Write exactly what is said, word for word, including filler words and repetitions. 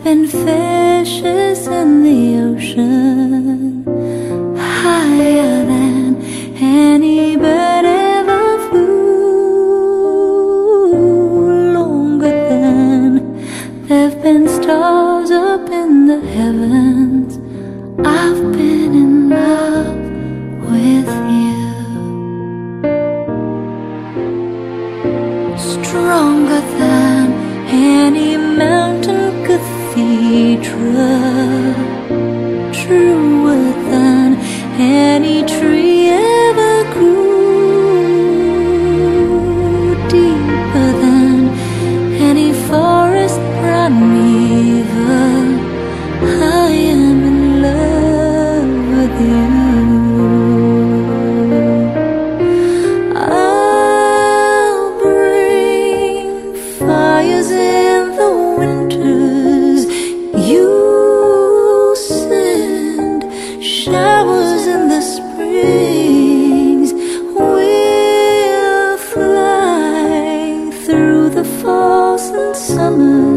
been fishes in the ocean, higher than any bird ever flew, longer than there've been stars up in the heavens. I've been in love with you, stronger than any mountain cathedral, truer than any tree ever grew, deeper than any forest primeval. I am in love with you. I'll bring fires in the winters, you send showers in the springs. We'll fly through the falls and summers,